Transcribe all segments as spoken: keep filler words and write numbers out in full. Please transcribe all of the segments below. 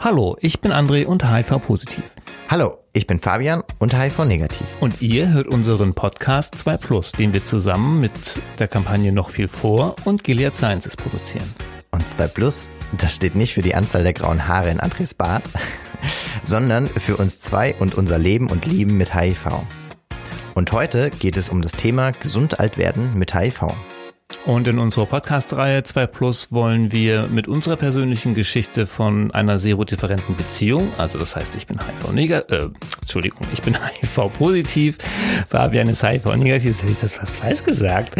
Hallo, ich bin André und H I V-positiv. Hallo, ich bin Fabian und H I V-negativ. Und ihr hört unseren Podcast zwei plus, den wir zusammen mit der Kampagne Noch viel vor und Gilead Sciences produzieren. Und zwei plus, das steht nicht für die Anzahl der grauen Haare in Andres Bart, sondern für uns zwei und unser Leben und Lieben mit H I V. Und heute geht es um das Thema gesund alt werden mit H I V. Und in unserer Podcast-Reihe zwei plus wollen wir mit unserer persönlichen Geschichte von einer serodifferenten Beziehung, also das heißt, ich bin H I V-negativ, äh, Entschuldigung, ich bin H I V-positiv, Fabian ist H I V-negativ, jetzt hätte ich das fast falsch gesagt.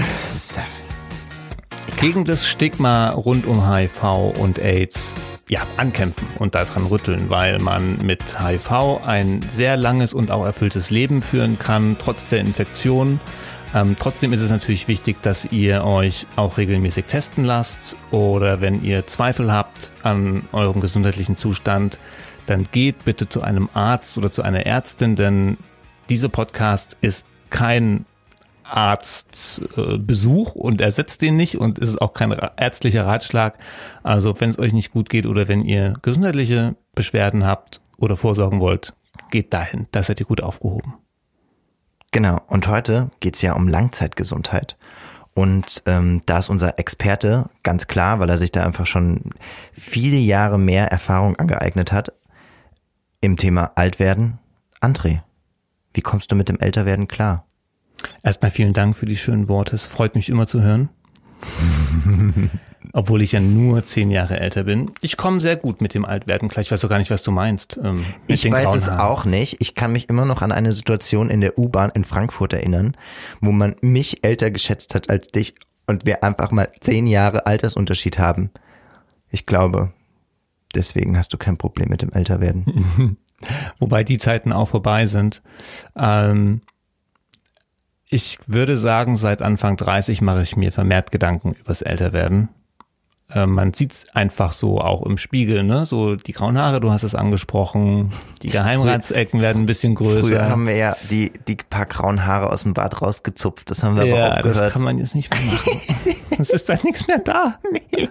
Gegen das Stigma rund um H I V und AIDS ja, ankämpfen und daran rütteln, weil man mit H I V ein sehr langes und auch erfülltes Leben führen kann, trotz der Infektion. Ähm, trotzdem ist es natürlich wichtig, dass ihr euch auch regelmäßig testen lasst oder wenn ihr Zweifel habt an eurem gesundheitlichen Zustand, dann geht bitte zu einem Arzt oder zu einer Ärztin, denn dieser Podcast ist kein Arztbesuch äh, und ersetzt den nicht und ist auch kein ärztlicher Ratschlag. Also wenn es euch nicht gut geht oder wenn ihr gesundheitliche Beschwerden habt oder vorsorgen wollt, geht dahin, da seid ihr gut aufgehoben. Genau, und heute geht's ja um Langzeitgesundheit. Und ähm, da ist unser Experte ganz klar, weil er sich da einfach schon viele Jahre mehr Erfahrung angeeignet hat im Thema Altwerden. André, wie kommst du mit dem Älterwerden klar? Erstmal vielen Dank für die schönen Worte. Es freut mich immer zu hören. Obwohl ich ja nur zehn Jahre älter bin. Ich komme sehr gut mit dem Altwerden klar. Ich weiß doch gar nicht, was du meinst. Ähm, ich weiß es auch nicht. Ich kann mich immer noch an eine Situation in der U-Bahn in Frankfurt erinnern, wo man mich älter geschätzt hat als dich und wir einfach mal zehn Jahre Altersunterschied haben. Ich glaube, deswegen hast du kein Problem mit dem Älterwerden. Wobei die Zeiten auch vorbei sind. Ähm, Ich würde sagen, seit Anfang dreißig mache ich mir vermehrt Gedanken übers Älterwerden. Äh, man sieht es einfach so auch im Spiegel, ne? So die grauen Haare, du hast es angesprochen, die Geheimratsecken werden ein bisschen größer. Früher haben wir ja die, die paar grauen Haare aus dem Bart rausgezupft, das haben wir ja, aber aufgehört. Ja, das kann man jetzt nicht mehr machen. Es ist dann nichts mehr da. Nee.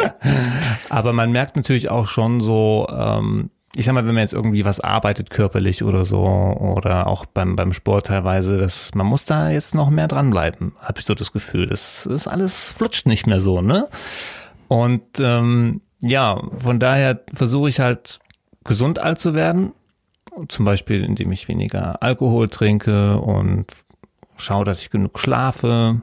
Aber man merkt natürlich auch schon so, ähm, ich sag mal, wenn man jetzt irgendwie was arbeitet körperlich oder so oder auch beim beim Sport teilweise, das, man muss da jetzt noch mehr dranbleiben, habe ich so das Gefühl. Das ist alles flutscht nicht mehr so, ne? Und ähm, ja, von daher versuche ich halt gesund alt zu werden, zum Beispiel indem ich weniger Alkohol trinke und schaue, dass ich genug schlafe.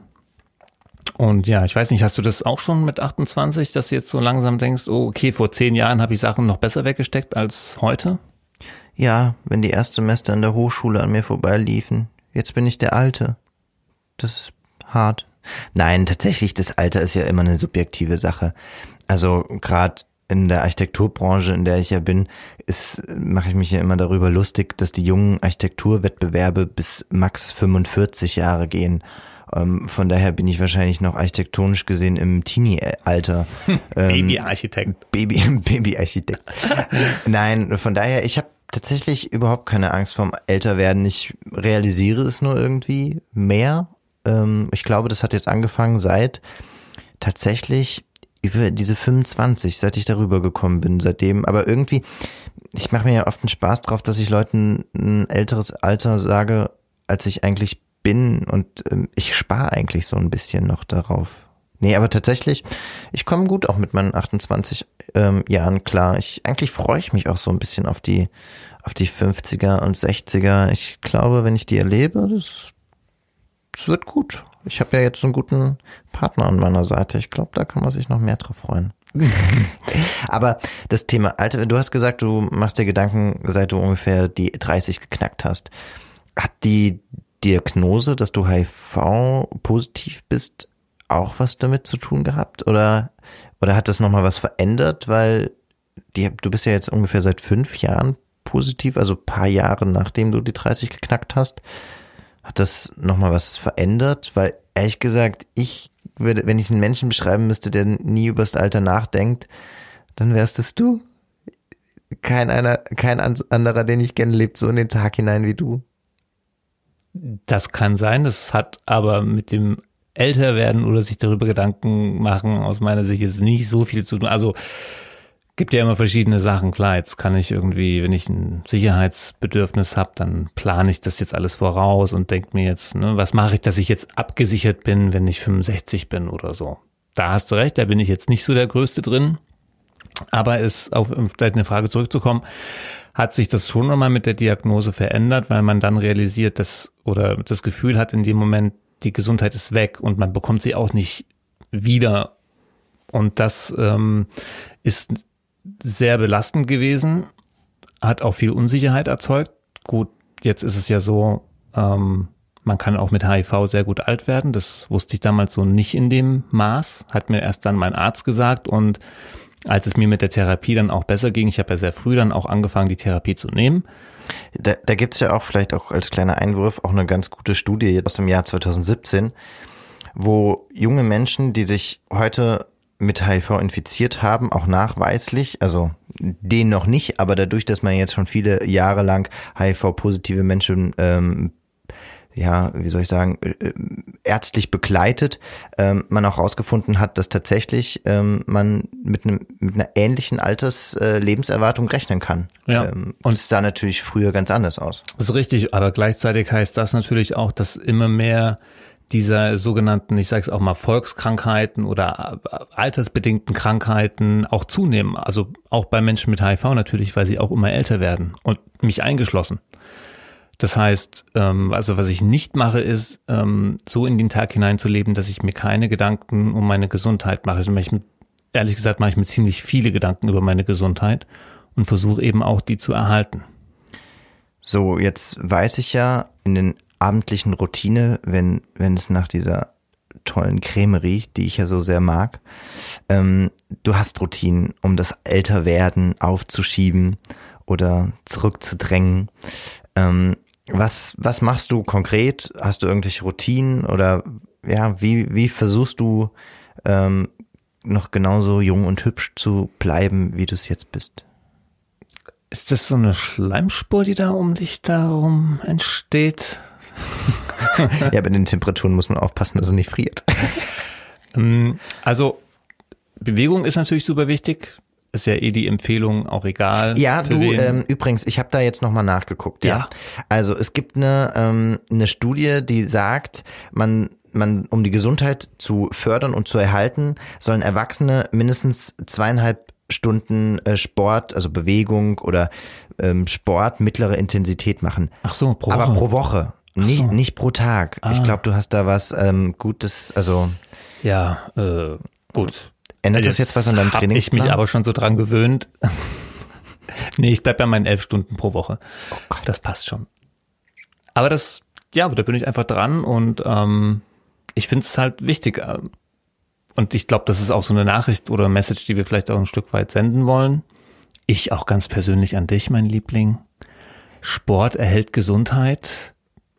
Und ja, ich weiß nicht, hast du das auch schon mit achtundzwanzig, dass du jetzt so langsam denkst, oh, okay, vor zehn Jahren habe ich Sachen noch besser weggesteckt als heute? Ja, wenn die Erstsemester an der Hochschule an mir vorbeiliefen. Jetzt bin ich der Alte. Das ist hart. Nein, tatsächlich, das Alter ist ja immer eine subjektive Sache. Also gerade in der Architekturbranche, in der ich ja bin, ist, mache ich mich ja immer darüber lustig, dass die jungen Architekturwettbewerbe bis max fünfundvierzig Jahre gehen. Ähm, von daher bin ich wahrscheinlich noch architektonisch gesehen im Teenie-Alter. Hm, ähm, Baby-Architekt. Baby, Baby-Architekt. Nein, von daher, ich habe tatsächlich überhaupt keine Angst vorm Älterwerden. Ich realisiere es nur irgendwie mehr. Ähm, ich glaube, das hat jetzt angefangen seit tatsächlich über diese fünfundzwanzig, seit ich darüber gekommen bin, seitdem. Aber irgendwie, ich mache mir ja oft einen Spaß drauf, dass ich Leuten ein älteres Alter sage, als ich eigentlich bin und ähm, ich spare eigentlich so ein bisschen noch darauf. Nee, aber tatsächlich, ich komme gut auch mit meinen achtundzwanzig ähm, Jahren klar. Ich eigentlich freue ich mich auch so ein bisschen auf die auf die fünfziger und sechziger. Ich glaube, wenn ich die erlebe, das, das wird gut. Ich habe ja jetzt so einen guten Partner an meiner Seite. Ich glaube, da kann man sich noch mehr drauf freuen. Aber das Thema Alter, du hast gesagt, du machst dir Gedanken, seit du ungefähr die dreißig geknackt hast. Hat die Diagnose, dass du H I V-positiv bist, auch was damit zu tun gehabt? Oder, oder hat das nochmal was verändert? Weil die, du bist ja jetzt ungefähr seit fünf Jahren positiv, also ein paar Jahre nachdem du die dreißig geknackt hast. Hat das nochmal was verändert? Weil ehrlich gesagt, ich würde, wenn ich einen Menschen beschreiben müsste, der nie über das Alter nachdenkt, dann wärst es du. Kein einer, kein anderer, den ich kenne, lebt so in den Tag hinein wie du. Das kann sein, das hat aber mit dem Älterwerden oder sich darüber Gedanken machen aus meiner Sicht jetzt nicht so viel zu tun. Also Gibt ja immer verschiedene Sachen, klar, jetzt kann ich irgendwie, wenn ich ein Sicherheitsbedürfnis habe, dann plane ich das jetzt alles voraus und denke mir jetzt, ne, was mache ich, dass ich jetzt abgesichert bin, wenn ich fünfundsechzig bin oder so. Da hast du recht, da bin ich jetzt nicht so der Größte drin, aber es, auf vielleicht eine Frage zurückzukommen, hat sich das schon nochmal mit der Diagnose verändert, weil man dann realisiert, dass, oder das Gefühl hat in dem Moment, die Gesundheit ist weg und man bekommt sie auch nicht wieder. Und das ähm, ist sehr belastend gewesen, hat auch viel Unsicherheit erzeugt. Gut, jetzt ist es ja so, ähm, man kann auch mit H I V sehr gut alt werden. Das wusste ich damals so nicht in dem Maß, hat mir erst dann mein Arzt gesagt. Und als es mir mit der Therapie dann auch besser ging, ich habe ja sehr früh dann auch angefangen, die Therapie zu nehmen. Da, da gibt's ja auch vielleicht auch als kleiner Einwurf auch eine ganz gute Studie aus dem Jahr zwanzig siebzehn, wo junge Menschen, die sich heute mit H I V infiziert haben, auch nachweislich, also den noch nicht, aber dadurch, dass man jetzt schon viele Jahre lang H I V-positive Menschen, ähm, ja, wie soll ich sagen, äh, ärztlich begleitet, ähm, man auch herausgefunden hat, dass tatsächlich ähm, man mit einem mit einer ähnlichen Alters-Lebenserwartung äh, rechnen kann. Ja. Ähm, und es sah natürlich früher ganz anders aus. Das ist richtig, aber gleichzeitig heißt das natürlich auch, dass immer mehr dieser sogenannten, ich sage es auch mal, Volkskrankheiten oder altersbedingten Krankheiten auch zunehmen. Also auch bei Menschen mit H I V natürlich, weil sie auch immer älter werden und mich eingeschlossen. Das heißt, ähm, also was ich nicht mache, ist ähm, so in den Tag hineinzuleben, dass ich mir keine Gedanken um meine Gesundheit mache. Also ich, ehrlich gesagt mache ich mir ziemlich viele Gedanken über meine Gesundheit und versuche eben auch, die zu erhalten. So, jetzt weiß ich ja, in den abendlichen Routine, wenn wenn es nach dieser tollen Creme riecht, die ich ja so sehr mag. Ähm, du hast Routinen, um das Älterwerden aufzuschieben oder zurückzudrängen. Ähm, was was machst du konkret? Hast du irgendwelche Routinen oder ja, wie wie versuchst du ähm, noch genauso jung und hübsch zu bleiben, wie du es jetzt bist? Ist das so eine Schleimspur, die da um dich darum entsteht? Ja, bei den Temperaturen muss man aufpassen, dass es nicht friert. Also Bewegung ist natürlich super wichtig. Ist ja eh die Empfehlung, auch egal. Ja, du, ähm, übrigens, ich habe da jetzt nochmal nachgeguckt. Ja. ja. Also es gibt eine, ähm, eine Studie, die sagt, man, man, um die Gesundheit zu fördern und zu erhalten, sollen Erwachsene mindestens zweieinhalb Stunden äh, Sport, also Bewegung oder ähm, Sport mittlere Intensität machen. Ach so, pro Woche. Aber pro Woche. Nicht, so. nicht pro Tag. Ah. Ich glaube, du hast da was ähm, Gutes, also. Ja, äh, gut. Ändert das jetzt was an deinem Training? Ich mich aber schon so dran gewöhnt. Nee, ich bleib bei meinen elf Stunden pro Woche. Oh Gott. Das passt schon. Aber das, ja, da bin ich einfach dran und ähm, ich finde es halt wichtig. Und ich glaube, das ist auch so eine Nachricht oder Message, die wir vielleicht auch ein Stück weit senden wollen. Ich auch ganz persönlich an dich, mein Liebling. Sport erhält Gesundheit.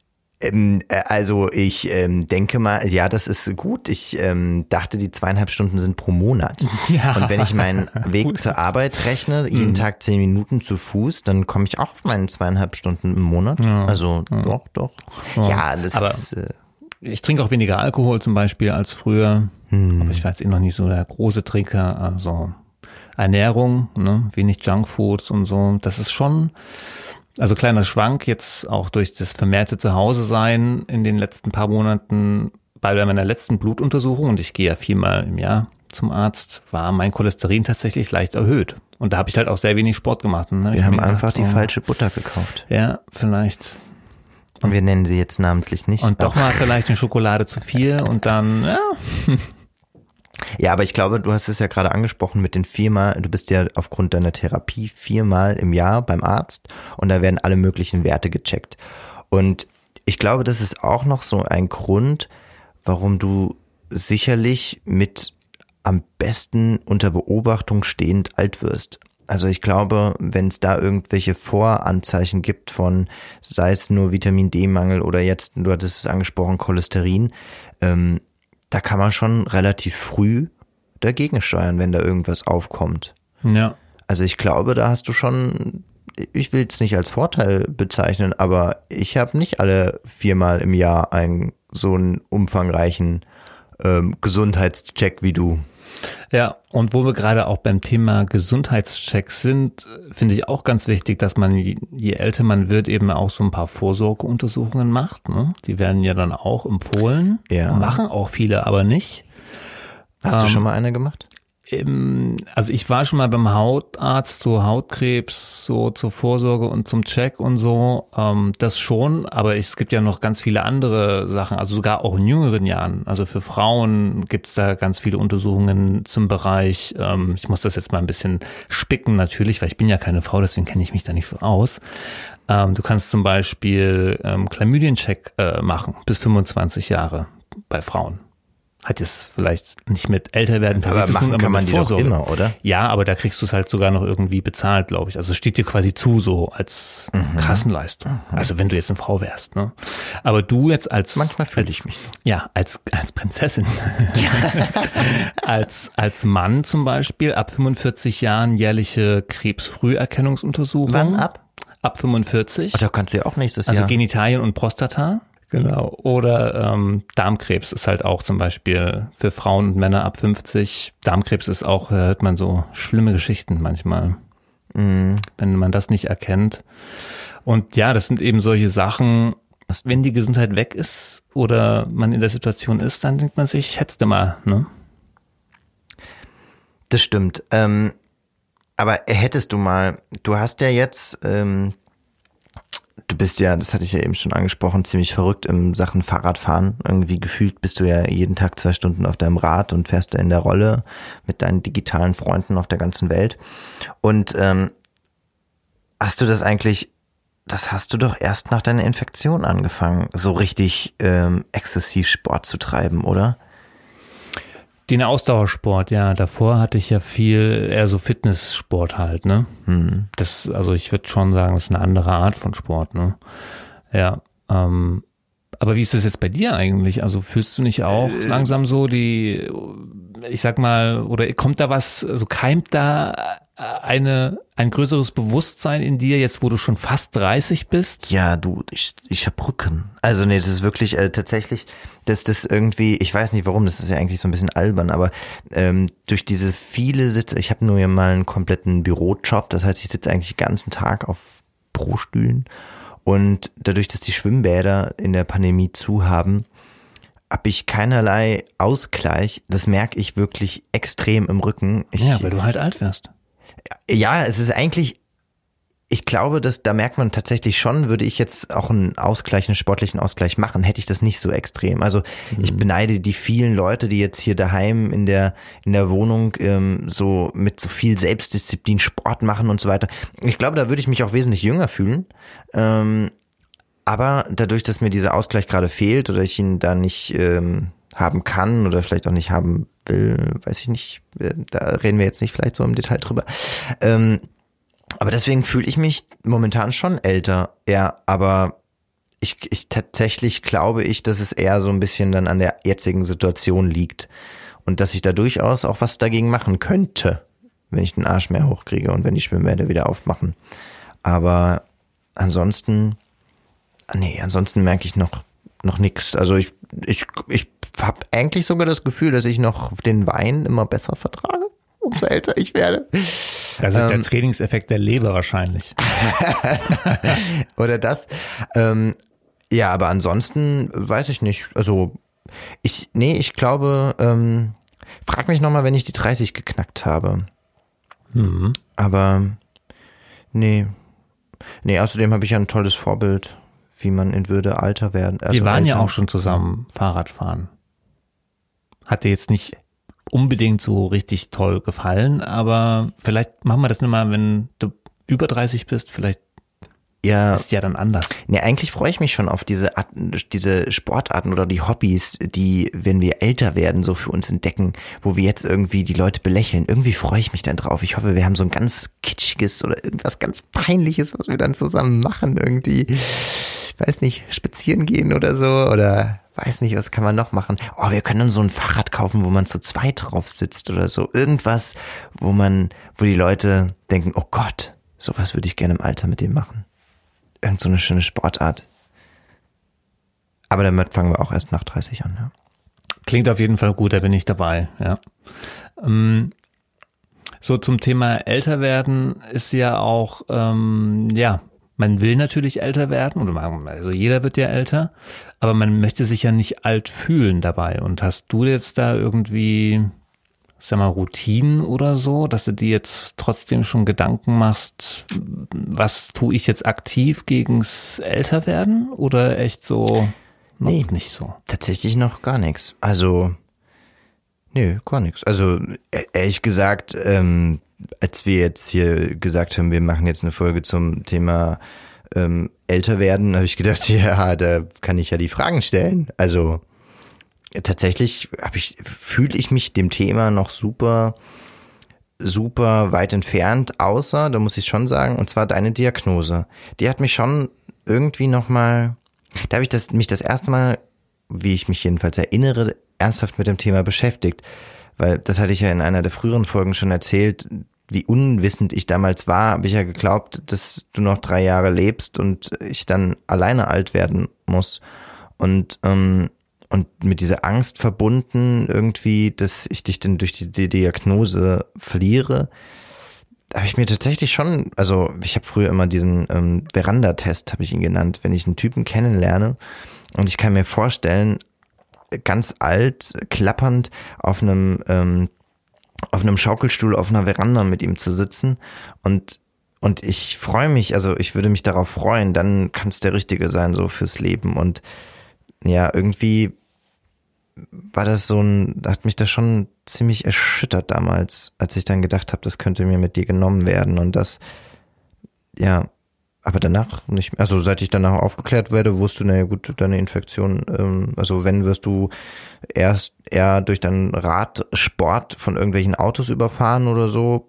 Also ich ähm, denke mal, ja, das ist gut. Ich ähm, dachte, die zweieinhalb Stunden sind pro Monat. Ja. Und wenn ich meinen Weg gut. zur Arbeit rechne, jeden mhm. Tag zehn Minuten zu Fuß, dann komme ich auch auf meinen zweieinhalb Stunden im Monat. Ja. Also ja. doch, doch. Ja, ja das aber ist... Äh, ich trinke auch weniger Alkohol zum Beispiel als früher. Hm. Aber ich war jetzt eh noch nicht so der große Trinker. Also Ernährung, ne, wenig Junkfoods und so. Das ist schon... Also kleiner Schwank jetzt auch durch das vermehrte Zuhause-Sein in den letzten paar Monaten bei meiner letzten Blutuntersuchung, und ich gehe ja viermal im Jahr zum Arzt, war mein Cholesterin tatsächlich leicht erhöht. Und da habe ich halt auch sehr wenig Sport gemacht. Ne? Wir ich haben einfach gedacht, die so, falsche Butter gekauft. Ja, vielleicht. Und wir nennen sie jetzt namentlich nicht. Und doch mal vielleicht eine Schokolade zu viel und dann, ja... Ja, aber ich glaube, du hast es ja gerade angesprochen mit den viermal, du bist ja aufgrund deiner Therapie viermal im Jahr beim Arzt und da werden alle möglichen Werte gecheckt. Und ich glaube, das ist auch noch so ein Grund, warum du sicherlich mit am besten unter Beobachtung stehend alt wirst. Also ich glaube, wenn es da irgendwelche Voranzeichen gibt von, sei es nur Vitamin-D-Mangel oder jetzt, du hattest es angesprochen, Cholesterin, ähm, da kann man schon relativ früh dagegen steuern, wenn da irgendwas aufkommt. Ja. Also ich glaube, da hast du schon, ich will es nicht als Vorteil bezeichnen, aber ich habe nicht alle viermal im Jahr einen so einen umfangreichen ähm, Gesundheitscheck wie du. Ja, und wo wir gerade auch beim Thema Gesundheitschecks sind, finde ich auch ganz wichtig, dass man, je, je älter man wird, eben auch so ein paar Vorsorgeuntersuchungen macht. Ne? Die werden ja dann auch empfohlen. Ja. Machen auch viele, aber nicht. Hast ähm, du schon mal eine gemacht? Also ich war schon mal beim Hautarzt, so Hautkrebs, so zur Vorsorge und zum Check und so, ähm, das schon, aber es gibt ja noch ganz viele andere Sachen, also sogar auch in jüngeren Jahren. Also für Frauen gibt es da ganz viele Untersuchungen zum Bereich, ähm, ich muss das jetzt mal ein bisschen spicken natürlich, weil ich bin ja keine Frau, deswegen kenne ich mich da nicht so aus. Ähm, du kannst zum Beispiel ähm, Chlamydien-Check äh, machen, bis fünfundzwanzig Jahre bei Frauen. Hat jetzt vielleicht nicht mit Älterwerden per se zu tun, aber kann man mit die doch Vorsorge. immer, oder? Ja, aber da kriegst du es halt sogar noch irgendwie bezahlt, glaube ich. Also es steht dir quasi zu, so als mhm. Kassenleistung. Mhm. Also wenn du jetzt eine Frau wärst, ne? Aber du jetzt als manchmal fühle als, ich mich. Ja, als als Prinzessin, als als Mann zum Beispiel ab fünfundvierzig Jahren jährliche Krebsfrüherkennungsuntersuchung. Wann ab? Ab fünfundvierzig. Ach, da kannst du ja auch nächstes also Jahr. Also Genitalien und Prostata. Genau. Oder ähm, Darmkrebs ist halt auch zum Beispiel für Frauen und Männer ab fünfzig. Darmkrebs ist auch, da hört man so schlimme Geschichten manchmal, mm. wenn man das nicht erkennt. Und ja, das sind eben solche Sachen, wenn die Gesundheit weg ist oder man in der Situation ist, dann denkt man sich, hättest du mal, ne? Das stimmt. Ähm, aber hättest du mal, du hast ja jetzt... Ähm, Du bist ja, das hatte ich ja eben schon angesprochen, ziemlich verrückt in Sachen Fahrradfahren. Irgendwie gefühlt bist du ja jeden Tag zwei Stunden auf deinem Rad und fährst da in der Rolle mit deinen digitalen Freunden auf der ganzen Welt. Und ähm, hast du das eigentlich, das hast du doch erst nach deiner Infektion angefangen, so richtig ähm, exzessiv Sport zu treiben, oder? Den Ausdauersport, ja. Davor hatte ich ja viel eher so Fitnesssport halt, ne? Hm. Das, also ich würde schon sagen, das ist eine andere Art von Sport, ne? Ja. Ähm, aber wie ist das jetzt bei dir eigentlich? Also fühlst du nicht auch äh, langsam so die, ich sag mal, oder kommt da was, so also keimt da eine ein größeres Bewusstsein in dir, jetzt wo du schon fast dreißig bist? Ja, du, ich, ich hab Rücken. Also nee, das ist wirklich äh, tatsächlich, dass das irgendwie, ich weiß nicht warum, das ist ja eigentlich so ein bisschen albern, aber ähm, durch diese viele Sitze, ich habe nur ja mal einen kompletten Bürojob, das heißt, ich sitze eigentlich den ganzen Tag auf Bürostühlen und dadurch, dass die Schwimmbäder in der Pandemie zu haben, habe ich keinerlei Ausgleich. Das merke ich wirklich extrem im Rücken. Ich, ja, weil du halt alt wirst. Ja, es ist eigentlich, ich glaube, dass da merkt man tatsächlich schon, würde ich jetzt auch einen Ausgleich, einen sportlichen Ausgleich machen, hätte ich das nicht so extrem. Also mhm. ich beneide die vielen Leute, die jetzt hier daheim in der in der Wohnung ähm, so mit so viel Selbstdisziplin Sport machen und so weiter. Ich glaube, da würde ich mich auch wesentlich jünger fühlen. Ähm, aber dadurch, dass mir dieser Ausgleich gerade fehlt oder ich ihn da nicht ähm, haben kann oder vielleicht auch nicht haben will, weiß ich nicht, da reden wir jetzt nicht vielleicht so im Detail drüber. Ähm, aber deswegen fühle ich mich momentan schon älter, ja, aber ich, ich tatsächlich glaube ich, dass es eher so ein bisschen dann an der jetzigen Situation liegt und dass ich da durchaus auch was dagegen machen könnte, wenn ich den Arsch mehr hochkriege und wenn die Schwimmbäder wieder aufmachen. Aber ansonsten, nee, ansonsten merke ich noch noch nix. Also ich ich ich habe eigentlich sogar das Gefühl, dass ich noch den Wein immer besser vertrage, umso älter ich werde. Das ist ähm, der Trainingseffekt der Leber wahrscheinlich. Oder das. Ähm, ja, aber ansonsten weiß ich nicht. Also ich, nee, ich glaube, ähm, frag mich nochmal, wenn ich die dreißig geknackt habe. Mhm. Aber nee. Nee, außerdem habe ich ja ein tolles Vorbild, wie man in Würde alter werden. Also Wir waren älter. ja auch schon zusammen Fahrrad fahren. Hat dir jetzt nicht unbedingt so richtig toll gefallen, aber vielleicht machen wir das nochmal, wenn du über dreißig bist, vielleicht ja, ist ja dann anders. Nee, eigentlich freue ich mich schon auf diese Arten, diese Sportarten oder die Hobbys, die, wenn wir älter werden, so für uns entdecken, wo wir jetzt irgendwie die Leute belächeln. Irgendwie freue ich mich dann drauf. Ich hoffe, wir haben so ein ganz kitschiges oder irgendwas ganz Peinliches, was wir dann zusammen machen irgendwie. Ich weiß nicht, spazieren gehen oder so oder weiß nicht, was kann man noch machen. Oh, wir können dann so ein Fahrrad kaufen, wo man zu zweit drauf sitzt oder so. Irgendwas, wo man, wo die Leute denken, oh Gott, sowas würde ich gerne im Alter mit dem machen. Irgend so eine schöne Sportart. Aber damit fangen wir auch erst nach dreißig an. Ja. Klingt auf jeden Fall gut, da bin ich dabei. Ja. Ähm, so zum Thema älter werden ist ja auch, ähm, ja, man will natürlich älter werden, oder man, also jeder wird ja älter, aber man möchte sich ja nicht alt fühlen dabei. Und hast du jetzt da irgendwie, sag mal, Routinen oder so, dass du dir jetzt trotzdem schon Gedanken machst, was tue ich jetzt aktiv gegens Älterwerden, oder echt so noch Nee, nicht so? Tatsächlich noch gar nichts. Also, nee, gar nichts. Also, e- ehrlich gesagt, ähm, als wir jetzt hier gesagt haben, wir machen jetzt eine Folge zum Thema ähm, älter werden, habe ich gedacht, ja, da kann ich ja die Fragen stellen. Also, tatsächlich habe ich, fühle ich mich dem Thema noch super, super weit entfernt, außer, da muss ich schon sagen, und zwar deine Diagnose. Die hat mich schon irgendwie nochmal, da habe ich das, mich das erste Mal, wie ich mich jedenfalls erinnere, ernsthaft mit dem Thema beschäftigt. Weil das hatte ich ja in einer der früheren Folgen schon erzählt, wie unwissend ich damals war, habe ich ja geglaubt, dass du noch drei Jahre lebst und ich dann alleine alt werden muss. Und ähm, Und mit dieser Angst verbunden irgendwie, dass ich dich dann durch die, die Diagnose verliere, habe ich mir tatsächlich schon, also ich habe früher immer diesen ähm, Veranda-Test, habe ich ihn genannt, wenn ich einen Typen kennenlerne und ich kann mir vorstellen, ganz alt, klappernd auf einem ähm, auf einem Schaukelstuhl auf einer Veranda mit ihm zu sitzen und und ich freue mich, also ich würde mich darauf freuen, dann kann es der Richtige sein so fürs Leben und ja, irgendwie war das so ein, hat mich das schon ziemlich erschüttert damals, als ich dann gedacht habe, das könnte mir mit dir genommen werden und das, ja, aber danach nicht mehr. Also seit ich danach aufgeklärt werde, wusste, naja gut, deine Infektion, ähm, also wenn wirst du erst eher durch deinen Radsport von irgendwelchen Autos überfahren oder so.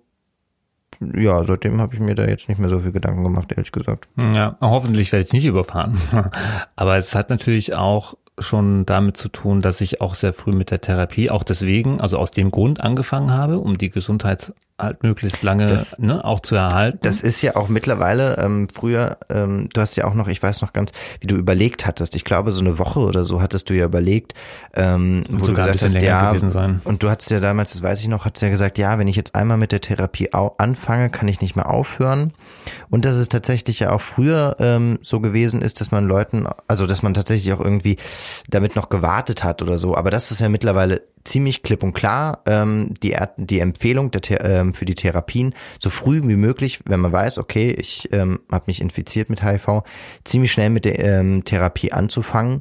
Ja, seitdem habe ich mir da jetzt nicht mehr so viel Gedanken gemacht, ehrlich gesagt. Ja, hoffentlich werde ich nicht überfahren. Aber es hat natürlich auch schon damit zu tun, dass ich auch sehr früh mit der Therapie, auch deswegen, also aus dem Grund angefangen habe, um die Gesundheit halt möglichst lange Das- ne, auch zu erhalten. Das ist ja auch mittlerweile, ähm, früher, ähm, du hast ja auch noch, ich weiß noch ganz, wie du überlegt hattest, ich glaube so eine Woche oder so hattest du ja überlegt, ähm, wo du sogar ein gesagt bisschen hast, länger ja, gewesen sein. und du hattest ja damals, das weiß ich noch, hattest ja gesagt, ja, wenn ich jetzt einmal mit der Therapie au- anfange, kann ich nicht mehr aufhören. Und dass es tatsächlich ja auch früher ähm, so gewesen ist, dass man Leuten, also dass man tatsächlich auch irgendwie damit noch gewartet hat oder so, aber das ist ja mittlerweile ziemlich klipp und klar, ähm, die, die Empfehlung der, The- ähm, für die Therapien, so früh wie möglich, wenn man weiß, okay, ich ähm, habe mich infiziert mit H I V, ziemlich schnell mit der ähm, Therapie anzufangen,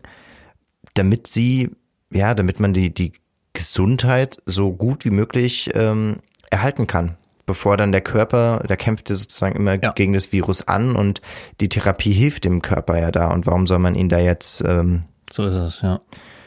damit sie, ja, damit man die, die Gesundheit so gut wie möglich ähm, erhalten kann, bevor dann der Körper, der kämpft ja sozusagen immer Ja. gegen das Virus an und die Therapie hilft dem Körper ja da und warum soll man ihn da jetzt ähm, So ist es, ja.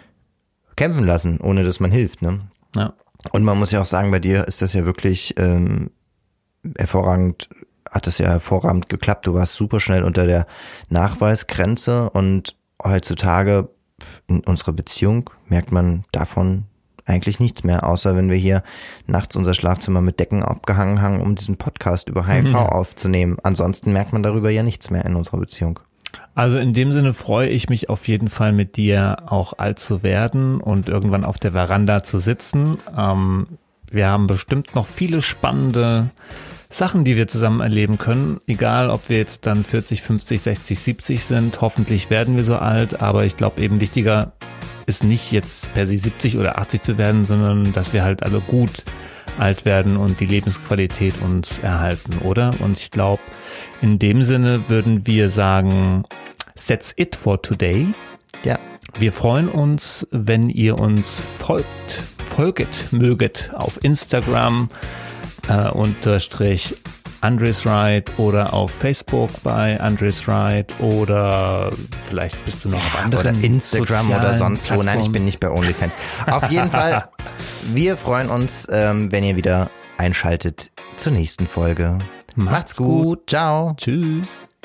kämpfen lassen, ohne dass man hilft, ne? Ja. Und man muss ja auch sagen, bei dir ist das ja wirklich ähm, hervorragend, hat das ja hervorragend geklappt. Du warst super schnell unter der Nachweisgrenze und heutzutage in unserer Beziehung merkt man davon eigentlich nichts mehr, außer wenn wir hier nachts unser Schlafzimmer mit Decken abgehangen haben, um diesen Podcast über H I V Mhm. aufzunehmen. Ansonsten merkt man darüber ja nichts mehr in unserer Beziehung. Also in dem Sinne freue ich mich auf jeden Fall mit dir auch alt zu werden und irgendwann auf der Veranda zu sitzen. Ähm, wir haben bestimmt noch viele spannende Sachen, die wir zusammen erleben können. Egal, ob wir jetzt dann vierzig, fünfzig, sechzig, siebzig sind. Hoffentlich werden wir so alt. Aber ich glaube eben wichtiger ist nicht jetzt per se siebzig oder achtzig zu werden, sondern dass wir halt alle gut alt werden und die Lebensqualität uns erhalten, oder? Und ich glaube, in dem Sinne würden wir sagen, that's it for today. Ja. Wir freuen uns, wenn ihr uns folgt, folget, möget auf Instagram äh, unterstrich Andres Ride oder auf Facebook bei Andres Ride oder vielleicht bist du noch auf anderen Oder Instagram oder sozialen sonst wo. Nein, ich Plattformen. bin nicht bei OnlyFans. Auf jeden Fall, wir freuen uns, ähm, wenn ihr wieder einschaltet zur nächsten Folge. Macht's gut. Ciao. Tschüss.